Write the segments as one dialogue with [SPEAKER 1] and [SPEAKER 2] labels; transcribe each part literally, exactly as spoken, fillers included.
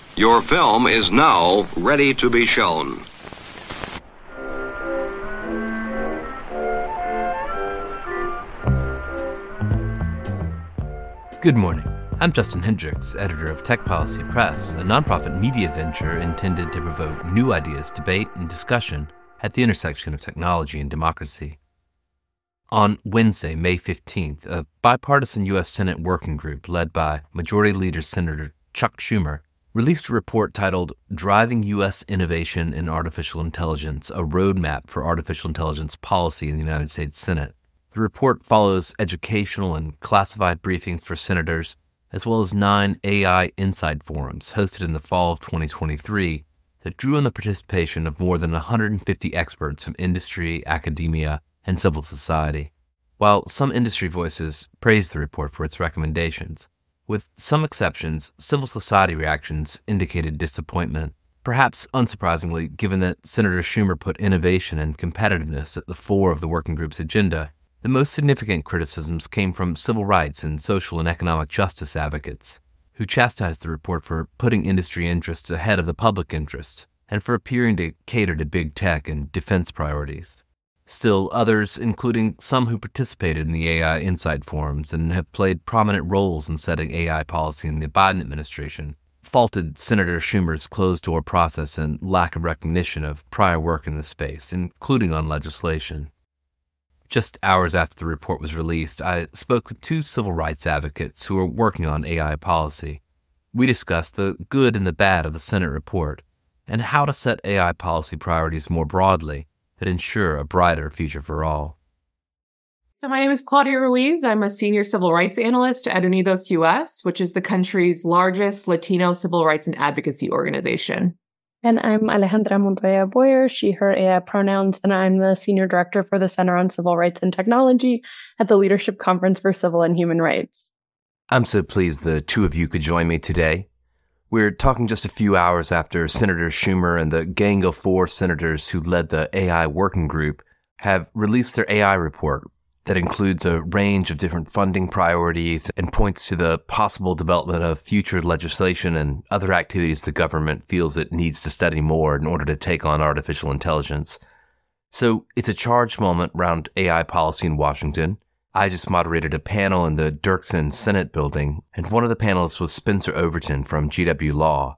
[SPEAKER 1] Your film is now ready to be shown.
[SPEAKER 2] Good morning. I'm Justin Hendricks, editor of Tech Policy Press, a nonprofit media venture intended to provoke new ideas, debate, and discussion at the intersection of technology and democracy. On Wednesday, May fifteenth, a bipartisan U S Senate working group led by Majority Leader Senator Chuck Schumer released a report titled Driving U S Innovation in Artificial Intelligence, a Roadmap for Artificial Intelligence Policy in the United States Senate. The report follows educational and classified briefings for senators, as well as nine A I Insight Forums hosted in the fall of twenty twenty-three that drew on the participation of more than one hundred fifty experts from industry, academia, and civil society. While some industry voices praised the report for its recommendations, with some exceptions, civil society reactions indicated disappointment, perhaps unsurprisingly given that Senator Schumer put innovation and competitiveness at the fore of the working group's agenda. The most significant criticisms came from civil rights and social and economic justice advocates, who chastised the report for putting industry interests ahead of the public interest and for appearing to cater to big tech and defense priorities. Still, others, including some who participated in the A I Insight Forums and have played prominent roles in setting A I policy in the Biden administration, faulted Senator Schumer's closed-door process and lack of recognition of prior work in the space, including on legislation. Just hours after the report was released, I spoke with two civil rights advocates who are working on A I policy. We discussed the good and the bad of the Senate report and how to set A I policy priorities more broadly that ensure a brighter future for all.
[SPEAKER 3] So my name is Claudia Ruiz. I'm a senior civil rights analyst at Unidos U S, which is the country's largest Latino civil rights and advocacy organization.
[SPEAKER 4] And I'm Alejandra Montoya Boyer, she, her, A I pronouns, and I'm the Senior Director for the Center on Civil Rights and Technology at the Leadership Conference for Civil and Human Rights.
[SPEAKER 2] I'm so pleased the two of you could join me today. We're talking just a few hours after Senator Schumer and the gang of four senators who led the A I working group have released their A I report that includes a range of different funding priorities and points to the possible development of future legislation and other activities the government feels it needs to study more in order to take on artificial intelligence. So it's a charged moment around A I policy in Washington. I just moderated a panel in the Dirksen Senate building, and one of the panelists was Spencer Overton from G W Law.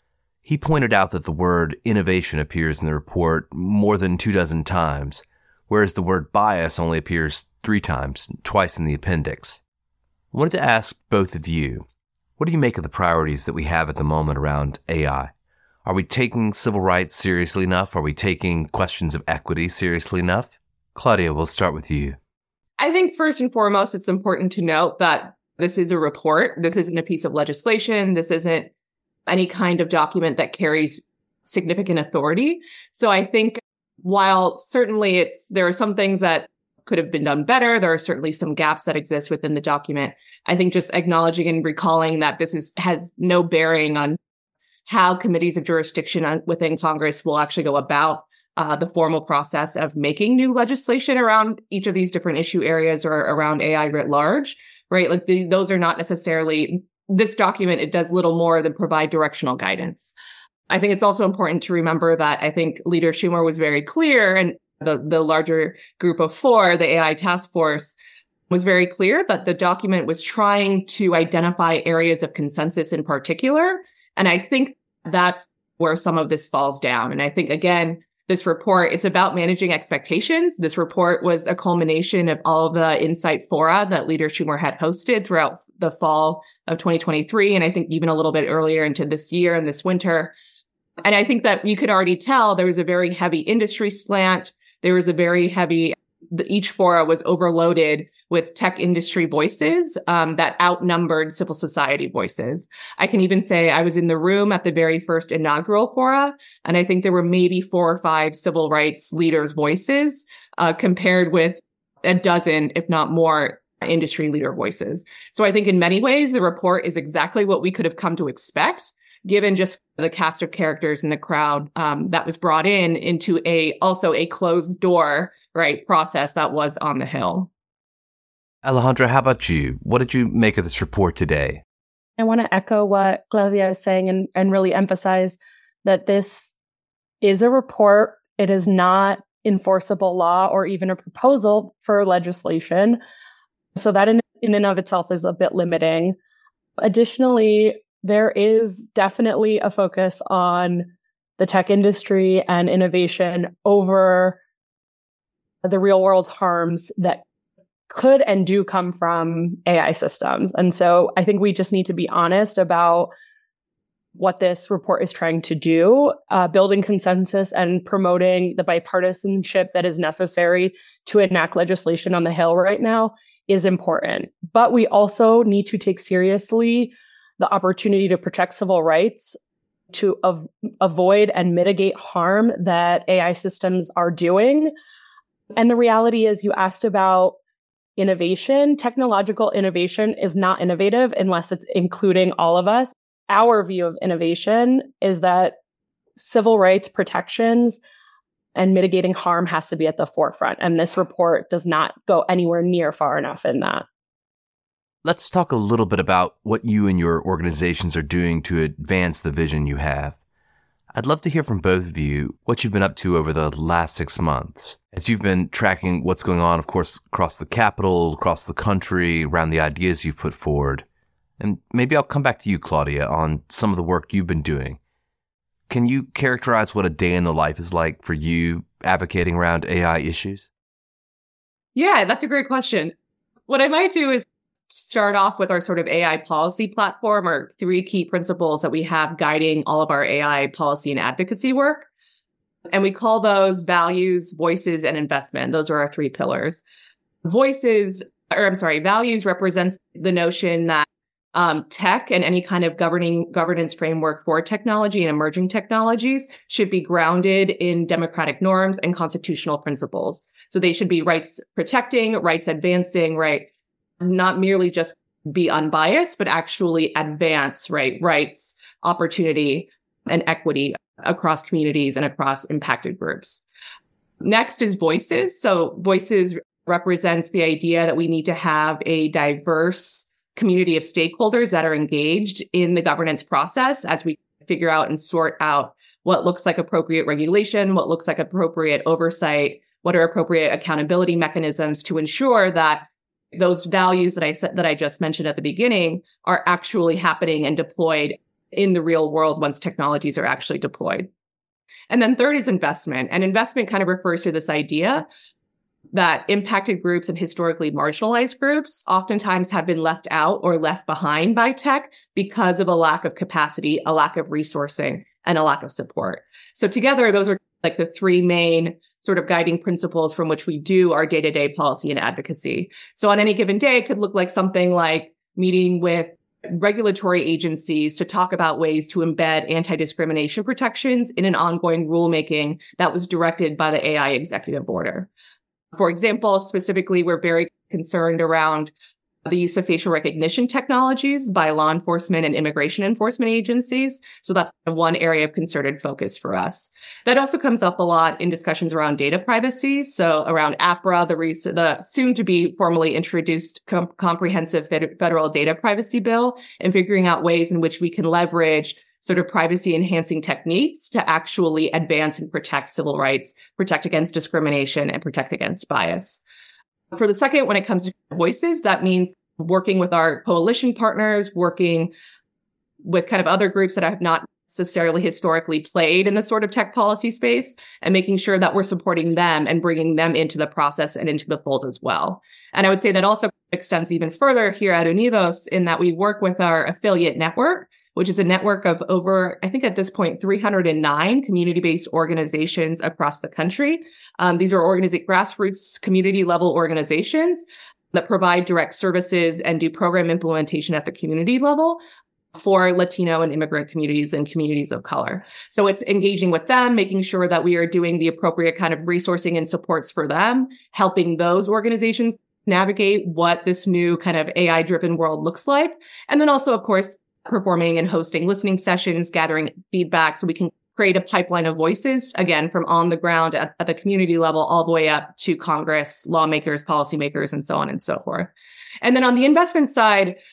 [SPEAKER 2] He pointed out that the word innovation appears in the report more than two dozen times, whereas the word bias only appears three times, twice in the appendix. I wanted to ask both of you, what do you make of the priorities that we have at the moment around A I? Are we taking civil rights seriously enough? Are we taking questions of equity seriously enough? Claudia, we'll start with you.
[SPEAKER 3] I think first and foremost, it's important to note that this is a report. This isn't a piece of legislation. This isn't any kind of document that carries significant authority. So I think while certainly it's there are some things that could have been done better, there are certainly some gaps that exist within the document. I think just acknowledging and recalling that this is has no bearing on how committees of jurisdiction within Congress will actually go about uh, the formal process of making new legislation around each of these different issue areas or around A I writ large, right? Like the, those are not necessarily, this document, it does little more than provide directional guidance. I think it's also important to remember that I think Leader Schumer was very clear, and the, the larger group of four, the A I task force, was very clear that the document was trying to identify areas of consensus in particular. And I think that's where some of this falls down. And I think, again, this report, it's about managing expectations. This report was a culmination of all of the Insight Fora that Leader Schumer had hosted throughout the fall of twenty twenty-three. And I think even a little bit earlier into this year and this winter. And I think that you could already tell there was a very heavy industry slant. There was a very heavy, the, each fora was overloaded with tech industry voices um, that outnumbered civil society voices. I can even say I was in the room at the very first inaugural fora, and I think there were maybe four or five civil rights leaders' voices uh, compared with a dozen, if not more, industry leader voices. So I think in many ways, the report is exactly what we could have come to expect, given just the cast of characters in the crowd um, that was brought in into a also a closed door, right, process that was on the Hill.
[SPEAKER 2] Alejandra, how about you? What did you make of this report today?
[SPEAKER 4] I want to echo what Claudia is saying and, and really emphasize that this is a report. It is not enforceable law or even a proposal for legislation. So that in, in and of itself is a bit limiting. Additionally, there is definitely a focus on the tech industry and innovation over the real world harms that could and do come from A I systems. And so I think we just need to be honest about what this report is trying to do, uh, building consensus and promoting the bipartisanship that is necessary to enact legislation on the Hill right now is important. But we also need to take seriously the opportunity to protect civil rights, to av- avoid and mitigate harm that A I systems are doing. And the reality is, you asked about innovation. Technological innovation is not innovative unless it's including all of us. Our view of innovation is that civil rights protections and mitigating harm has to be at the forefront. And this report does not go anywhere near far enough in that.
[SPEAKER 2] Let's talk a little bit about what you and your organizations are doing to advance the vision you have. I'd love to hear from both of you what you've been up to over the last six months. As you've been tracking what's going on, of course, across the Capitol, across the country, around the ideas you've put forward. And maybe I'll come back to you, Claudia, on some of the work you've been doing. Can you characterize what a day in the life is like for you advocating around A I issues?
[SPEAKER 3] Yeah, that's a great question. What I might do is start off with our sort of A I policy platform, or three key principles that we have guiding all of our A I policy and advocacy work. And we call those values, voices, and investment. Those are our three pillars. Voices, or I'm sorry, values represents the notion that Um, tech and any kind of governing governance framework for technology and emerging technologies should be grounded in democratic norms and constitutional principles. So they should be rights protecting, rights advancing, right? Not merely just be unbiased, but actually advance, right? Rights, opportunity, and equity across communities and across impacted groups. Next is voices. So voices represents the idea that we need to have a diverse community of stakeholders that are engaged in the governance process as we figure out and sort out what looks like appropriate regulation, what looks like appropriate oversight, what are appropriate accountability mechanisms to ensure that those values that I said, that I just mentioned at the beginning are actually happening and deployed in the real world once technologies are actually deployed. And then third is investment. And investment kind of refers to this idea that impacted groups and historically marginalized groups oftentimes have been left out or left behind by tech because of a lack of capacity, a lack of resourcing, and a lack of support. So together, those are like the three main sort of guiding principles from which we do our day-to-day policy and advocacy. So on any given day, it could look like something like meeting with regulatory agencies to talk about ways to embed anti-discrimination protections in an ongoing rulemaking that was directed by the A I executive order. For example, specifically, we're very concerned around the use of facial recognition technologies by law enforcement and immigration enforcement agencies. So that's one area of concerted focus for us. That also comes up a lot in discussions around data privacy. So around A P R A, the, re- the soon-to-be formally introduced com- comprehensive fed- federal data privacy bill, and figuring out ways in which we can leverage sort of privacy enhancing techniques to actually advance and protect civil rights, protect against discrimination, and protect against bias. For the second, when it comes to voices, that means working with our coalition partners, working with kind of other groups that have not necessarily historically played in the sort of tech policy space, and making sure that we're supporting them and bringing them into the process and into the fold as well. And I would say that also extends even further here at Unidos, in that we work with our affiliate network, which is a network of over, I think at this point, three hundred nine community-based organizations across the country. Um, these are organiza- grassroots community-level organizations that provide direct services and do program implementation at the community level for Latino and immigrant communities and communities of color. So it's engaging with them, making sure that we are doing the appropriate kind of resourcing and supports for them, helping those organizations navigate what this new kind of A I-driven world looks like. And then also, of course, performing and hosting listening sessions, gathering feedback so we can create a pipeline of voices, again, from on the ground at, at the community level all the way up to Congress, lawmakers, policymakers, and so on and so forth. And then on the investment side,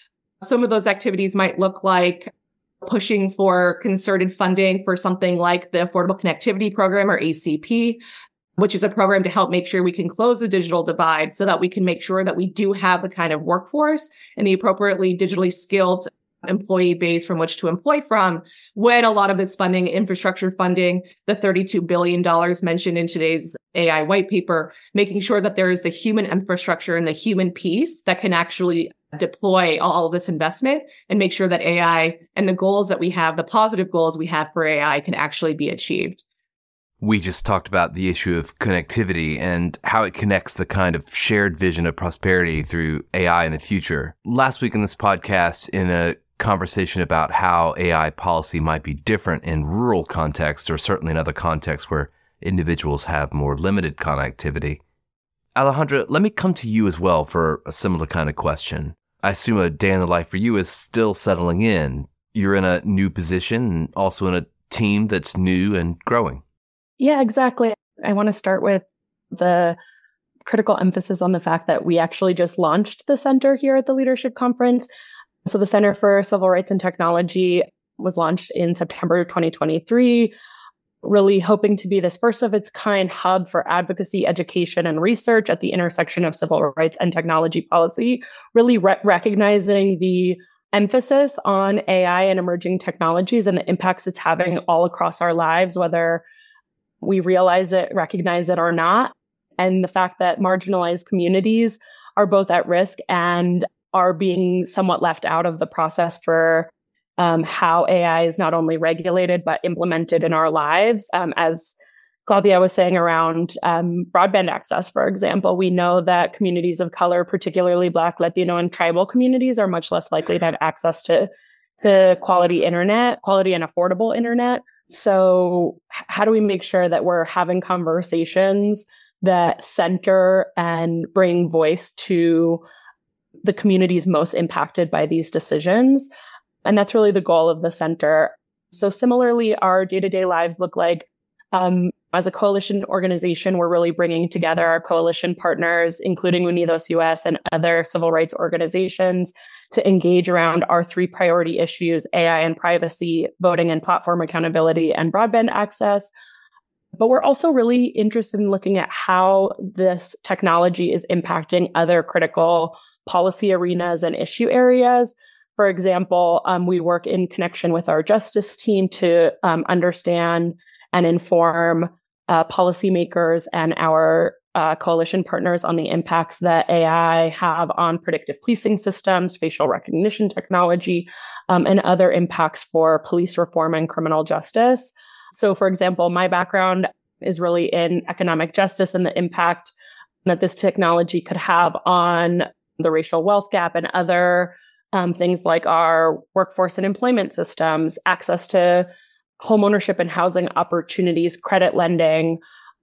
[SPEAKER 3] Some of those activities might look like pushing for concerted funding for something like the Affordable Connectivity Program, or A C P, which is a program to help make sure we can close the digital divide so that we can make sure that we do have the kind of workforce and the appropriately digitally skilled employee base from which to employ from when a lot of this funding, infrastructure funding, the thirty-two billion dollars mentioned in today's A I white paper, making sure that there is the human infrastructure and the human piece that can actually deploy all of this investment and make sure that A I and the goals that we have, the positive goals we have for A I, can actually be achieved.
[SPEAKER 2] We just talked about the issue of connectivity and how it connects the kind of shared vision of prosperity through A I in the future. Last week in this podcast, in a conversation about how A I policy might be different in rural contexts, or certainly in other contexts where individuals have more limited connectivity. Alejandra, let me come to you as well for a similar kind of question. I assume a day in the life for you is still settling in. You're in a new position and also in a team that's new and growing.
[SPEAKER 4] Yeah, exactly. I want to start with the critical emphasis on the fact that we actually just launched the center here at the Leadership Conference. So the Center for Civil Rights and Technology was launched in September twenty twenty-three, really hoping to be this first of its kind hub for advocacy, education, and research at the intersection of civil rights and technology policy, really re- recognizing the emphasis on A I and emerging technologies and the impacts it's having all across our lives, whether we realize it, recognize it, or not. And the fact that marginalized communities are both at risk and are being somewhat left out of the process for um, how A I is not only regulated, but implemented in our lives. Um, as Claudia was saying around um, broadband access, for example, we know that communities of color, particularly Black, Latino, and tribal communities, are much less likely to have access to the quality internet, quality and affordable internet. So how do we make sure that we're having conversations that center and bring voice to the communities most impacted by these decisions? And that's really the goal of the center. So similarly, our day-to-day lives look like, um, as a coalition organization, we're really bringing together our coalition partners, including Unidos U S and other civil rights organizations, to engage around our three priority issues: A I and privacy, voting and platform accountability, and broadband access. But we're also really interested in looking at how this technology is impacting other critical policy arenas and issue areas. For example, um, we work in connection with our justice team to um, understand and inform uh, policymakers and our uh, coalition partners on the impacts that A I have on predictive policing systems, facial recognition technology, um, and other impacts for police reform and criminal justice. So, for example, my background is really in economic justice and the impact that this technology could have on the racial wealth gap and other um, things like our workforce and employment systems, access to homeownership and housing opportunities, credit lending.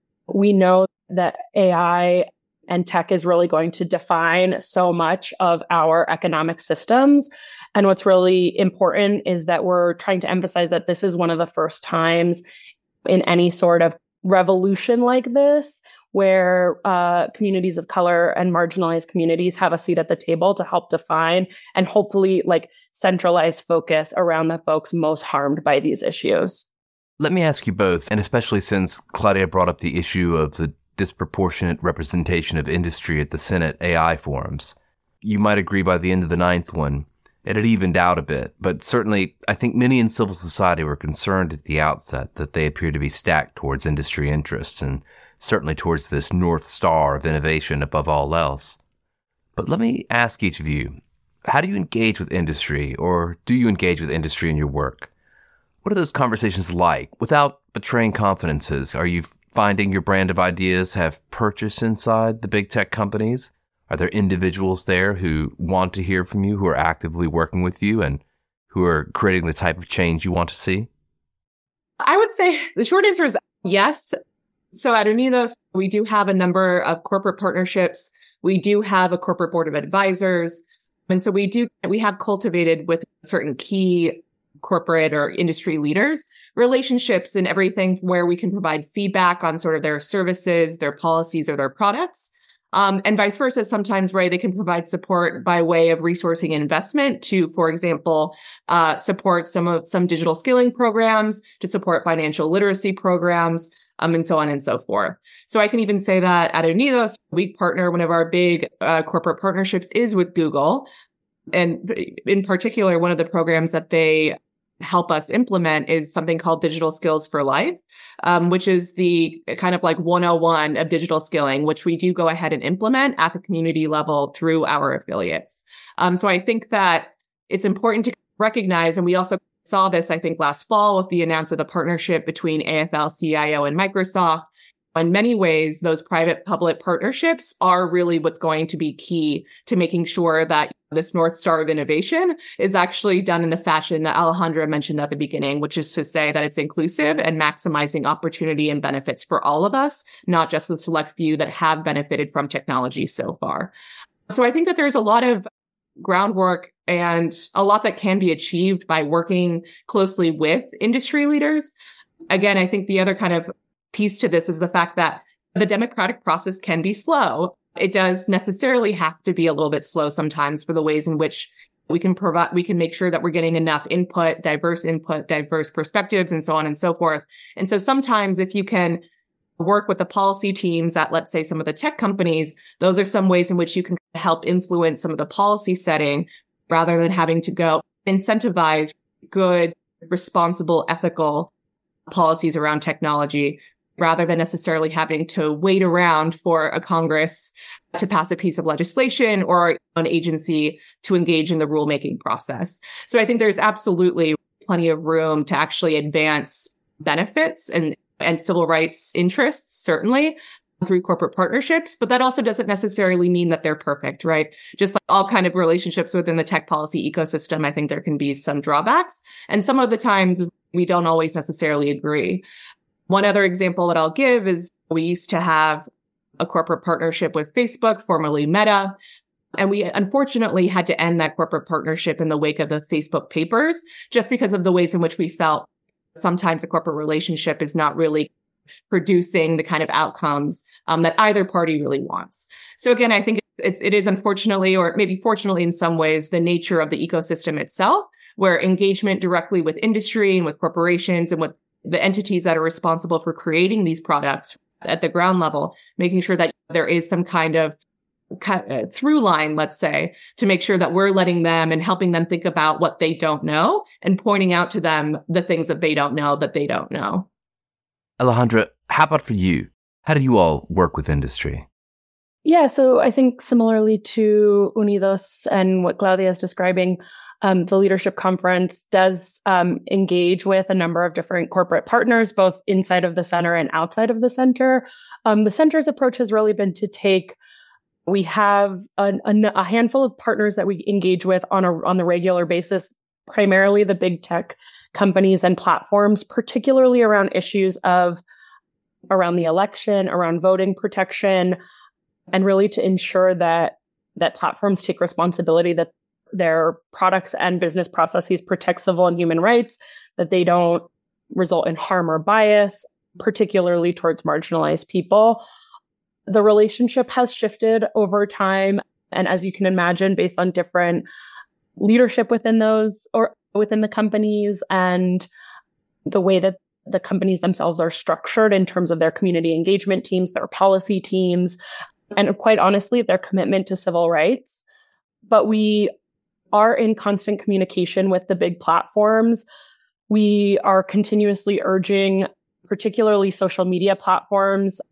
[SPEAKER 4] We know that A I and tech is really going to define so much of our economic systems. And what's really important is that we're trying to emphasize that this is one of the first times in any sort of revolution like this where uh, communities of color and marginalized communities have a seat at the table to help define and hopefully like centralize focus around the folks most harmed by these issues.
[SPEAKER 2] Let me ask you both, and especially since Claudia brought up the issue of the disproportionate representation of industry at the Senate A I forums. You might agree by the end of the ninth one, it had evened out a bit, but certainly I think many in civil society were concerned at the outset that they appeared to be stacked towards industry interests and certainly towards this North Star of innovation above all else. But let me ask each of you, how do you engage with industry, or do you engage with industry in your work? What are those conversations like without betraying confidences? Are you finding your brand of ideas have purchase inside the big tech companies? Are there individuals there who want to hear from you, who are actively working with you, and who are creating the type of change you want to see?
[SPEAKER 3] I would say the short answer is yes. So at Unidos, we do have a number of corporate partnerships. We do have a corporate board of advisors. And so we do, we have cultivated with certain key corporate or industry leaders relationships and everything where we can provide feedback on sort of their services, their policies, or their products. Um, and vice versa, sometimes, right, they can provide support by way of resourcing investment to, for example, uh, support some of some digital skilling programs, to support financial literacy programs, um, and so on and so forth. So I can even say that at Unidos, we partner, one of our big uh, corporate partnerships is with Google. And in particular, one of the programs that they help us implement is something called Digital Skills for Life, um, which is the kind of like one oh one of digital skilling, which we do go ahead and implement at the community level through our affiliates. Um, so I think that it's important to recognize, and we also saw this, I think, last fall with the announcement of the partnership between A F L C I O and Microsoft. In many ways, those private-public partnerships are really what's going to be key to making sure that this North Star of innovation is actually done in the fashion that Alejandra mentioned at the beginning, which is to say that it's inclusive and maximizing opportunity and benefits for all of us, not just the select few that have benefited from technology so far. So I think that there's a lot of groundwork and a lot that can be achieved by working closely with industry leaders. Again, I think the other kind of piece to this is the fact that the democratic process can be slow. It does necessarily have to be a little bit slow sometimes for the ways in which we can provide, we can make sure that we're getting enough input, diverse input, diverse perspectives, and so on and so forth. And so sometimes if you can work with the policy teams at, let's say, some of the tech companies, those are some ways in which you can help influence some of the policy setting rather than having to go incentivize good, responsible, ethical policies around technology, rather than necessarily having to wait around for a Congress to pass a piece of legislation or an agency to engage in the rulemaking process. So I think there's absolutely plenty of room to actually advance benefits and, and civil rights interests, certainly through corporate partnerships, but that also doesn't necessarily mean that they're perfect, right? Just like all kind of relationships within the tech policy ecosystem, I think there can be some drawbacks. And some of the times we don't always necessarily agree. One other example that I'll give is we used to have a corporate partnership with Facebook, formerly Meta, and we unfortunately had to end that corporate partnership in the wake of the Facebook papers, just because of the ways in which we felt sometimes a corporate relationship is not really producing the kind of outcomes um, that either party really wants. So again, I think it's, it is unfortunately, or maybe fortunately in some ways, the nature of the ecosystem itself, where engagement directly with industry and with corporations and with the entities that are responsible for creating these products at the ground level, making sure that there is some kind of through line, let's say, to make sure that we're letting them and helping them think about what they don't know and pointing out to them the things that they don't know that they don't know.
[SPEAKER 2] Alejandra, how about for you? How do you all work with industry?
[SPEAKER 4] Yeah, so I think similarly to Unidos and what Claudia is describing, Um, the Leadership Conference does um, engage with a number of different corporate partners, both inside of the center and outside of the center. Um, the center's approach has really been to take, we have a, a, a handful of partners that we engage with on a on the regular basis, primarily the big tech companies and platforms, particularly around issues of around the election, around voting protection, and really to ensure that that platforms take responsibility that their products and business processes protect civil and human rights, that they don't result in harm or bias, particularly towards marginalized people. The relationship has shifted over time. And as you can imagine, based on different leadership within those or within the companies and the way that the companies themselves are structured in terms of their community engagement teams, their policy teams, and quite honestly, their commitment to civil rights. But we are in constant communication with the big platforms. We are continuously urging, particularly social media platforms,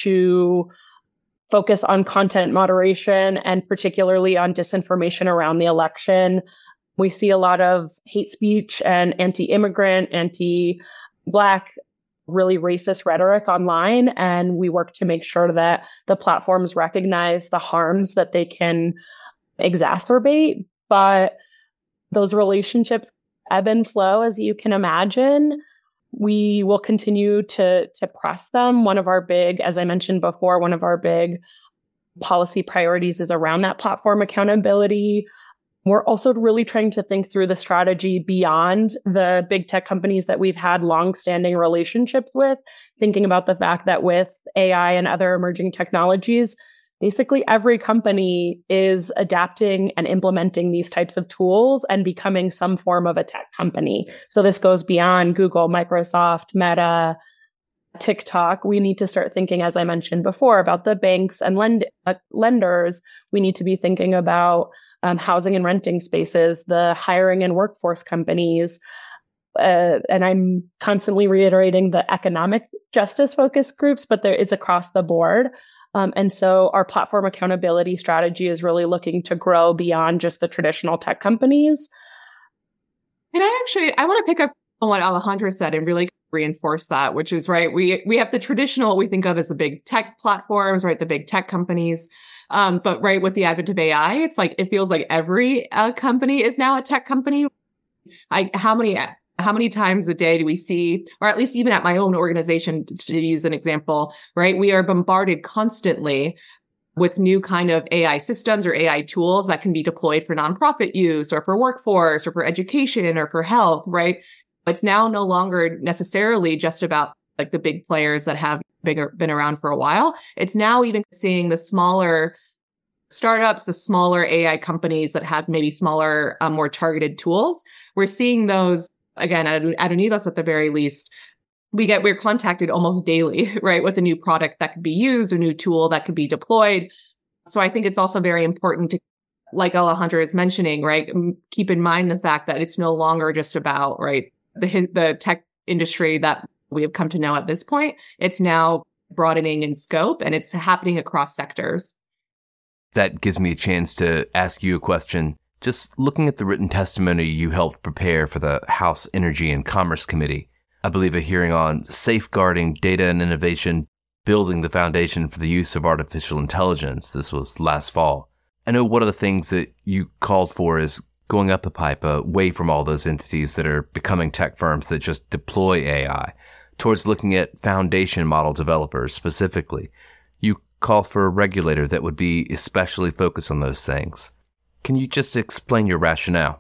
[SPEAKER 4] to focus on content moderation and particularly on disinformation around the election. We see a lot of hate speech and anti-immigrant, anti-Black, really racist rhetoric online, and we work to make sure that the platforms recognize the harms that they can exacerbate. But those relationships ebb and flow, as you can imagine. We will continue to, to press them. One of our big, as I mentioned before, one of our big policy priorities is around that platform accountability. We're also really trying to think through the strategy beyond the big tech companies that we've had long-standing relationships with, thinking about the fact that with A I and other emerging technologies, basically every company is adapting and implementing these types of tools and becoming some form of a tech company. So this goes beyond Google, Microsoft, Meta, TikTok. We need to start thinking, as I mentioned before, about the banks and lend- uh, lenders. We need to be thinking about um, housing and renting spaces, the hiring and workforce companies. Uh, and I'm constantly reiterating the economic justice focus groups, but there, it's across the board. Um, and so our platform accountability strategy is really looking to grow beyond just the traditional tech companies.
[SPEAKER 3] And I actually, I want to pick up on what Alejandra said and really reinforce that, which is, right, we we have the traditional, what we think of as the big tech platforms, right, the big tech companies. Um, but right, with the advent of A I, it's like, it feels like every uh, company is now a tech company. I, how many, how many times a day do we see, or at least even at my own organization, to use an example, right, we are bombarded constantly with new kind of A I systems or A I tools that can be deployed for nonprofit use or for workforce or for education or for health, right? It's now no longer necessarily just about like the big players that have bigger, been around for a while. It's now even seeing the smaller startups, the smaller A I companies that have maybe smaller, um, more targeted tools. We're seeing those, again, at, at Unidos at the very least. We get, we're contacted almost daily, right, with a new product that could be used, a new tool that could be deployed. So I think it's also very important to, like Alejandra is mentioning, right, keep in mind the fact that it's no longer just about, right, the the tech industry that we have come to know at this point. It's now broadening in scope, and it's happening across sectors.
[SPEAKER 2] That gives me a chance to ask you a question. Just looking at the written testimony you helped prepare for the House Energy and Commerce Committee, I believe a hearing on safeguarding data and innovation, building the foundation for the use of artificial intelligence. This was last fall. I know one of the things that you called for is going up the pipe, away from all those entities that are becoming tech firms that just deploy A I, towards looking at foundation model developers specifically. You call for a regulator that would be especially focused on those things. Can you just explain your rationale?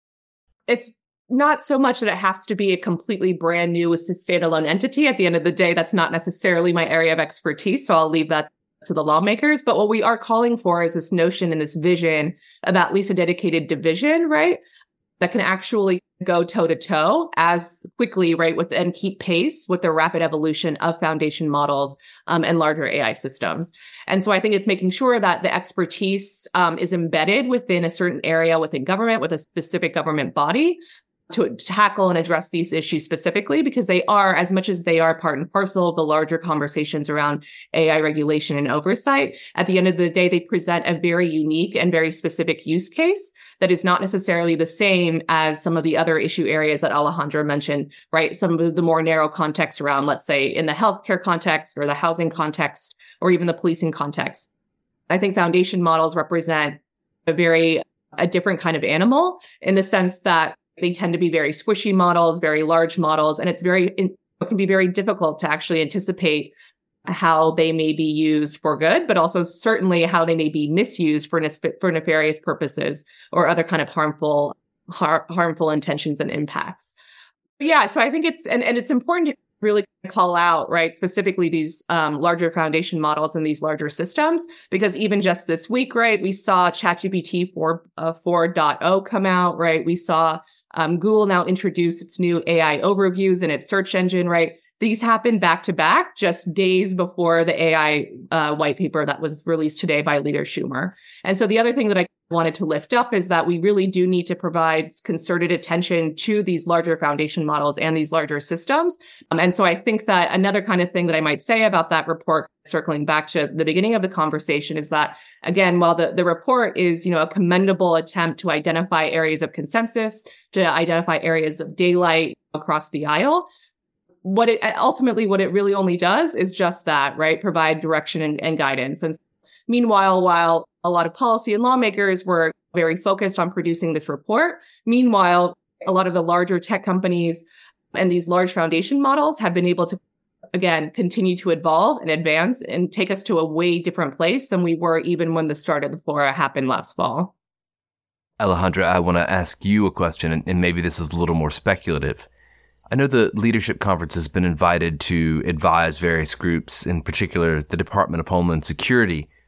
[SPEAKER 3] It's not so much that it has to be a completely brand new standalone entity. At the end of the day, that's not necessarily my area of expertise, so I'll leave that to the lawmakers. But what we are calling for is this notion and this vision of at least a dedicated division, right, that can actually go toe to toe as quickly, right, with and keep pace with the rapid evolution of foundation models um, and larger A I systems. And so I think it's making sure that the expertise um, is embedded within a certain area within government, with a specific government body, to tackle and address these issues specifically, because they are, as much as they are part and parcel of the larger conversations around A I regulation and oversight, at the end of the day, they present a very unique and very specific use case that is not necessarily the same as some of the other issue areas that Alejandra mentioned, right? Some of the more narrow context around, let's say, in the healthcare context or the housing context or even the policing context. I think foundation models represent a very, a different kind of animal in the sense that they tend to be very squishy models, very large models, and it's very, it can be very difficult to actually anticipate how they may be used for good, but also certainly how they may be misused for, for nefarious purposes or other kind of harmful, har- harmful intentions and impacts. But yeah, so I think it's, and, and it's important to really call out, right, specifically these um, larger foundation models and these larger systems, because even just this week, right, we saw ChatGPT four point oh come out, right? We saw Um, Google now introduced its new A I overviews in its search engine, right? These happened back to back just days before the A I uh, white paper that was released today by Leader Schumer. And so the other thing that I wanted to lift up is that we really do need to provide concerted attention to these larger foundation models and these larger systems. Um, and so I think that another kind of thing that I might say about that report, circling back to the beginning of the conversation, is that, again, while the, the report is, you know, a commendable attempt to identify areas of consensus, to identify areas of daylight across the aisle, what it ultimately, what it really only does is just that, right? Provide direction and, and guidance. And meanwhile, while a lot of policy and lawmakers were very focused on producing this report, meanwhile, a lot of the larger tech companies and these large foundation models have been able to, again, continue to evolve and advance and take us to a way different place than we were even when the start of the fora happened last fall.
[SPEAKER 2] Alejandra, I want to ask you a question, and maybe this is a little more speculative. I know the Leadership Conference has been invited to advise various groups, in particular the Department of Homeland Security,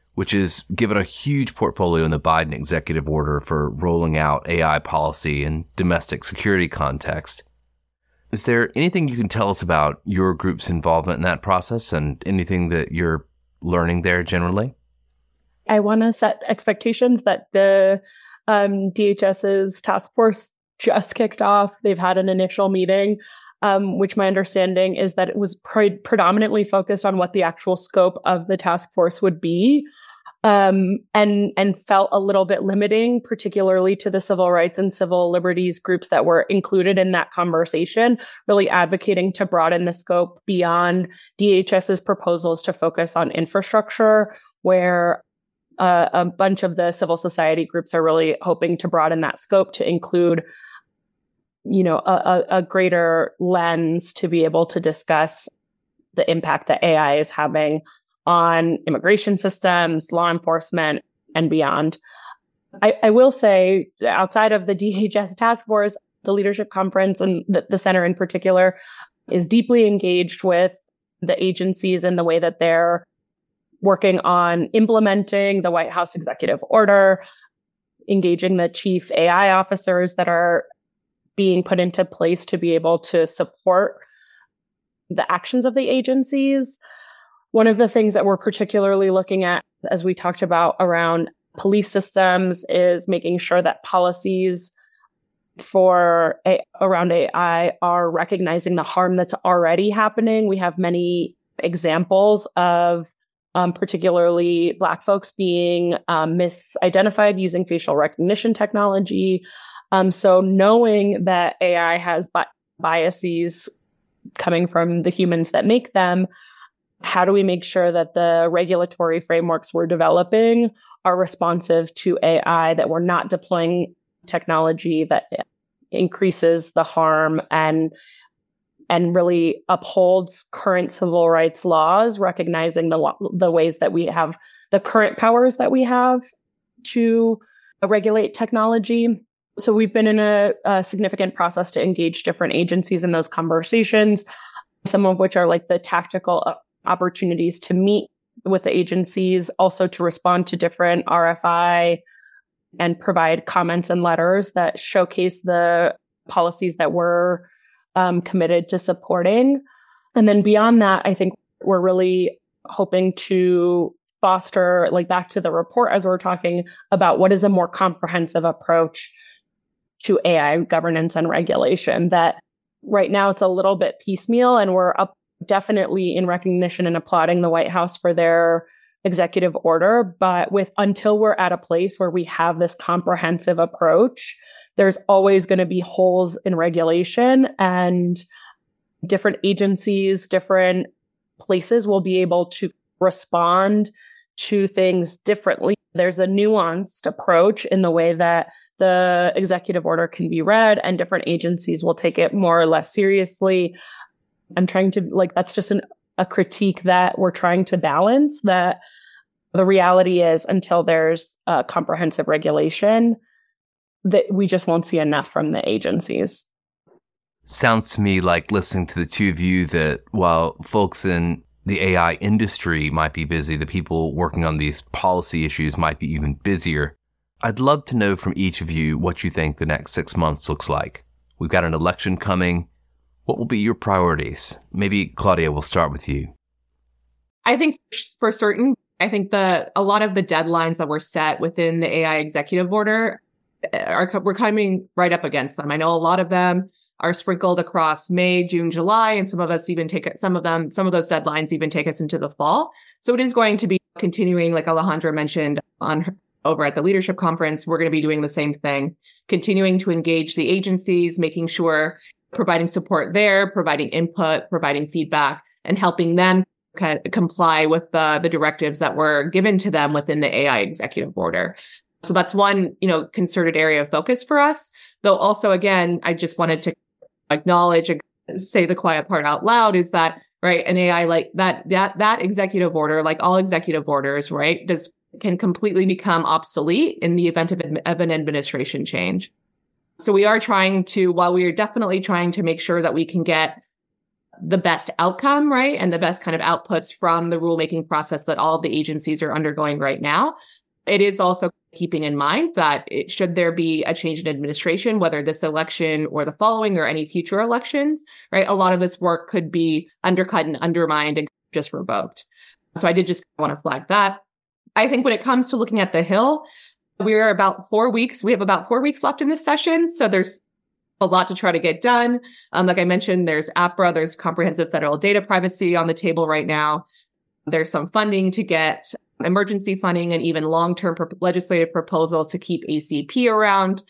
[SPEAKER 2] which is given a huge portfolio in the Biden executive order for rolling out A I policy in domestic security context. Is there anything you can tell us about your group's involvement in that process and anything that you're learning there generally?
[SPEAKER 4] I want to set expectations that the um, DHS's task force just kicked off. They've had an initial meeting, um, which my understanding is that it was pre- predominantly focused on what the actual scope of the task force would be. Um, and and felt a little bit limiting, particularly to the civil rights and civil liberties groups that were included in that conversation, really advocating to broaden the scope beyond DHS's proposals to focus on infrastructure, where uh, a bunch of the civil society groups are really hoping to broaden that scope to include, you know, a, a greater lens to be able to discuss the impact that A I is having on immigration systems, law enforcement, and beyond. I, I will say, outside of the D H S task force, the leadership conference and the, the center in particular is deeply engaged with the agencies in the way that they're working on implementing the White House executive order, engaging the chief A I officers that are being put into place to be able to support the actions of the agencies. One of the things that we're particularly looking at, as we talked about around police systems, is making sure that policies for a, around A I are recognizing the harm that's already happening. We have many examples of um, particularly Black folks being um, misidentified using facial recognition technology. Um, so knowing that A I has bi- biases coming from the humans that make them, how do we make sure that the regulatory frameworks we're developing are responsive to A I, that we're not deploying technology that increases the harm and and really upholds current civil rights laws, recognizing the lo- the ways that we have the current powers that we have to regulate technology. So we've been in a, a significant process to engage different agencies in those conversations, some of which are like the tactical uh, opportunities to meet with the agencies, also to respond to different R F I and provide comments and letters that showcase the policies that we're um, committed to supporting. And then beyond that, I think we're really hoping to foster, like back to the report as we're talking about, what is a more comprehensive approach to A I governance and regulation. That right now it's a little bit piecemeal, and we're up definitely in recognition and applauding the White House for their executive order. But with until we're at a place where we have this comprehensive approach, there's always going to be holes in regulation, and different agencies, different places will be able to respond to things differently. There's a nuanced approach in the way that the executive order can be read, and different agencies will take it more or less seriously. I'm trying to, like, that's just an, a critique that we're trying to balance, that the reality is until there's a comprehensive regulation, that we just won't see enough from the agencies.
[SPEAKER 2] Sounds to me like, listening to the two of you, that while folks in the A I industry might be busy, the people working on these policy issues might be even busier. I'd love to know from each of you what you think the next six months looks like. We've got an election coming. What will be your priorities? Maybe, Claudia, we'll start with you.
[SPEAKER 3] I think for certain, I think that a lot of the deadlines that were set within the A I executive order are, we're coming right up against them. I know a lot of them are sprinkled across May, June, July, and some of us even take some of them, some of those deadlines even take us into the fall. So it is going to be continuing, like Alejandra mentioned on her, over at the leadership conference. We're going to be doing the same thing, continuing to engage the agencies, making sure providing support there, providing input, providing feedback, and helping them kind of comply with the, the directives that were given to them within the A I executive order. So that's one, you know, concerted area of focus for us. Though also, again, I just wanted to acknowledge and say the quiet part out loud is that, right, an A I like that, that, that executive order, like all executive orders, right, does can completely become obsolete in the event of, of an administration change. So we are trying to, while we are definitely trying to make sure that we can get the best outcome, right? And the best kind of outputs from the rulemaking process that all of the agencies are undergoing right now. It is also keeping in mind that it, should there be a change in administration, whether this election or the following or any future elections, right? A lot of this work could be undercut and undermined and just revoked. So I did just want to flag that. I think when it comes to looking at the Hill, we're about four weeks. We have about four weeks left in this session. So there's a lot to try to get done. Um, like I mentioned, there's APRA, there's comprehensive federal data privacy on the table right now. There's some funding to get emergency funding and even long-term pro- legislative proposals to keep A C P around.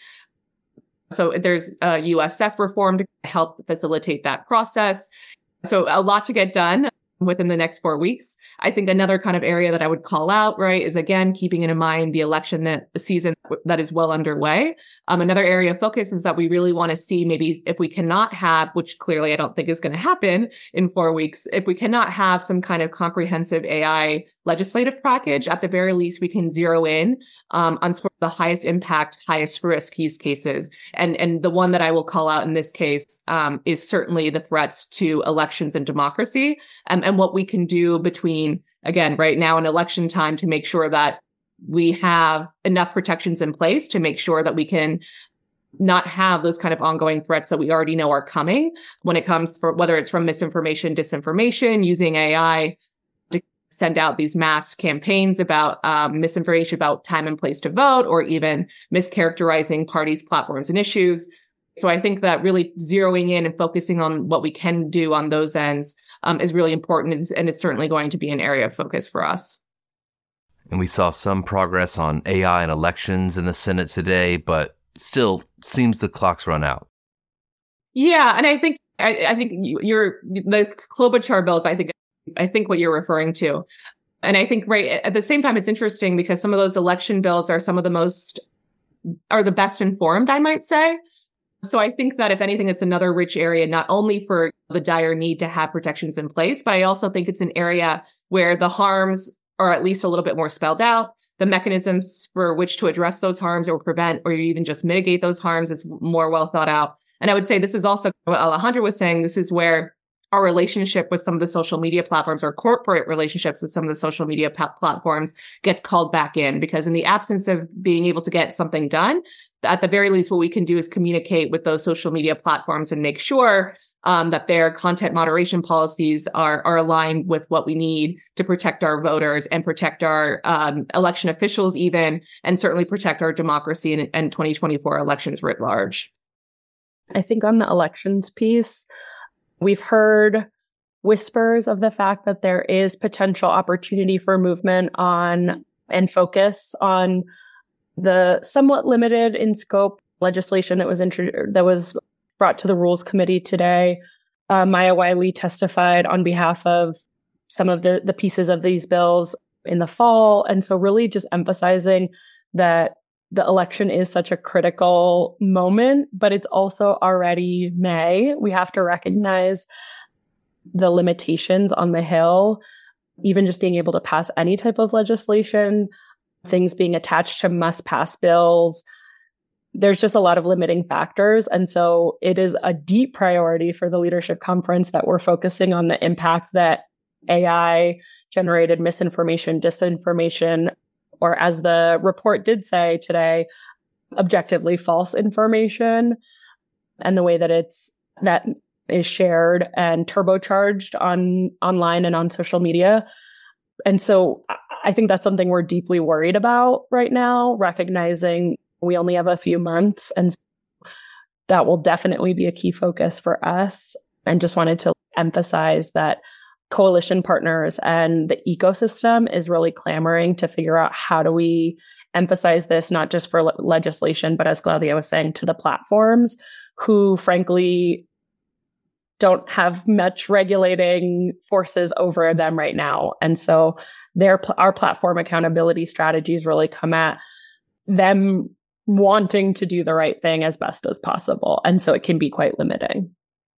[SPEAKER 3] So there's a U S F reform to help facilitate that process. So a lot to get done within the next four weeks. I think another kind of area that I would call out, right, is again, keeping in mind the election that the season that is well underway. Um, another area of focus is that we really want to see maybe if we cannot have, which clearly I don't think is going to happen in four weeks, if we cannot have some kind of comprehensive A I legislative package, at the very least, we can zero in um, on sort of the highest impact, highest risk use cases. And, and the one that I will call out in this case um, is certainly the threats to elections and democracy um, and what we can do between, again, right now in election time to make sure that we have enough protections in place to make sure that we can not have those kind of ongoing threats that we already know are coming when it comes for whether it's from misinformation, disinformation, using A I to send out these mass campaigns about um, misinformation about time and place to vote, or even mischaracterizing parties, platforms, and issues. So I think that really zeroing in and focusing on what we can do on those ends um, is really important, and it's certainly going to be an area of focus for us.
[SPEAKER 2] And we saw some progress on A I and elections in the Senate today, but still seems the clock's run out.
[SPEAKER 3] Yeah, and I think I, I think you're the Klobuchar bills. I think I think what you're referring to, and I think right at the same time, it's interesting because some of those election bills are some of the most are the best informed, I might say. So I think that if anything, it's another rich area, not only for the dire need to have protections in place, but I also think it's an area where the harms are at least a little bit more spelled out. The mechanisms for which to address those harms or prevent or even just mitigate those harms is more well thought out. And I would say this is also what Alejandra was saying. This is where our relationship with some of the social media platforms or corporate relationships with some of the social media pa- platforms gets called back in, because in the absence of being able to get something done, at the very least, what we can do is communicate with those social media platforms and make sure Um, that their content moderation policies are are aligned with what we need to protect our voters and protect our um, election officials even, and certainly protect our democracy and, and twenty twenty-four elections writ large.
[SPEAKER 4] I think on the elections piece, we've heard whispers of the fact that there is potential opportunity for movement on and focus on the somewhat limited in scope legislation that was introduced that was brought to the Rules Committee today. Uh, Maya Wiley testified on behalf of some of the, the pieces of these bills in the fall. And so really just emphasizing that the election is such a critical moment, but it's also already May. We have to recognize the limitations on the Hill, even just being able to pass any type of legislation, things being attached to must-pass bills. There's just a lot of limiting factors. And so it is a deep priority for the leadership conference that we're focusing on the impacts that A I generated misinformation, disinformation, or as the report did say today, objectively false information, and the way that it's that is shared and turbocharged on online and on social media. And so I think that's something we're deeply worried about right now, recognizing we only have a few months, and that will definitely be a key focus for us. And just wanted to emphasize that coalition partners and the ecosystem is really clamoring to figure out how do we emphasize this, not just for le- legislation, but as Claudia was saying, to the platforms who frankly don't have much regulating forces over them right now. And so their our platform accountability strategies really come at them wanting to do the right thing as best as possible. And so it can be quite limiting.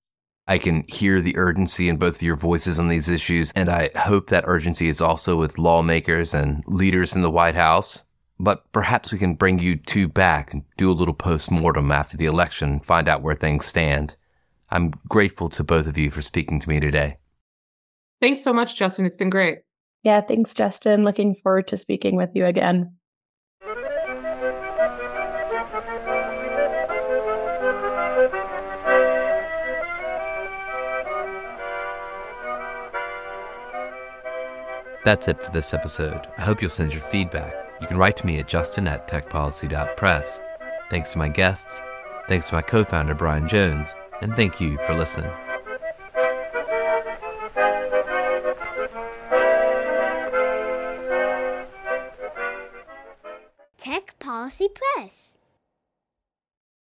[SPEAKER 2] I can hear the urgency in both of your voices on these issues, and I hope that urgency is also with lawmakers and leaders in the White House. But perhaps we can bring you two back and do a little post-mortem after the election, find out where things stand. I'm grateful to both of you for speaking to me today.
[SPEAKER 3] Thanks so much, Justin. It's been great.
[SPEAKER 4] Yeah, thanks, Justin. Looking forward to speaking with you again.
[SPEAKER 2] That's it for this episode. I hope you'll send your feedback. You can write to me at justin at techpolicy dot press. Thanks to my guests, thanks to my co-founder, Brian Jones, and thank you for listening.
[SPEAKER 5] Tech Policy Press.